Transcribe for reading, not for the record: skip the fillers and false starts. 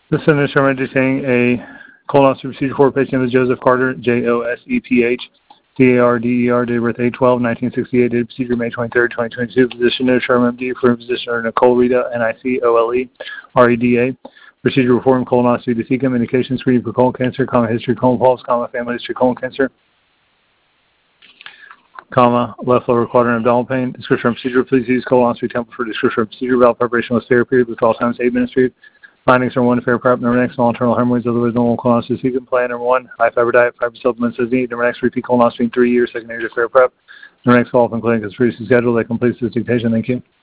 This is introducing a colonoscopy procedure for patient with Joseph Carter, Joseph Carder, date of birth 8/12/1968, date of procedure May 23rd, 2022. Physician No. Sherman, MD, for physician Nicole Rita, NICOLE, REDA. Procedure reform colonoscopy to cecum, indication screening for colon cancer, history colon polyps, family history colon cancer, left lower quadrant abdominal pain. Description of procedure, please use colonoscopy template for description of procedure. Valve preparation was fair period with all times 8 minutes period. Findings are 1, fair prep. Number next, small internal hemorrhoids, otherwise normal colonoscopy cecum. Plan number 1, high fiber diet, fiber supplements as needed. Number next, repeat colonoscopy in 3 years, secondary to fair prep. Number next, follow-up in clinic is previously scheduled. That completes this dictation. Thank you.